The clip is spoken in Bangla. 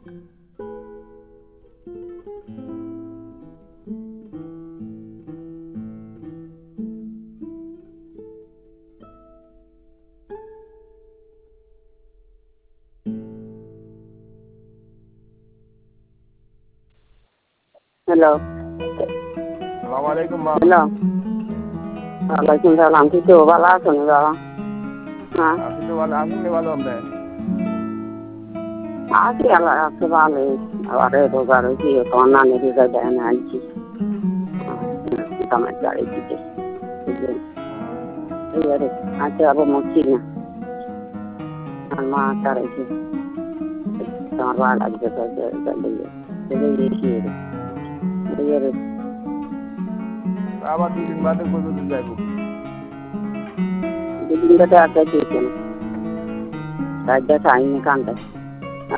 হ্যালো। সালাম আলাইকুম মা। হ্যালো। ওয়ালাইকুম সালাম। কিছু ভালো আছো না বাবা? হ্যাঁ আপনি তো ভালো আছেন নি? ভালো আপনি? আছি, আল্লাহ রাখছে ভালোই। আবার রোজা রয়েছি, তোমার নানি রোজা দেয় না আইছি আমার গাড়ি দিতে। আচ্ছা আবু মরছি না, আমার মা তারাইছে তোমার ভালো লাগছে আবার 2 দিন বাদে কতদিন যাইব? দুদিন ধরে আগে দিয়েছেন রাজ্যা খাইনি কান্দে।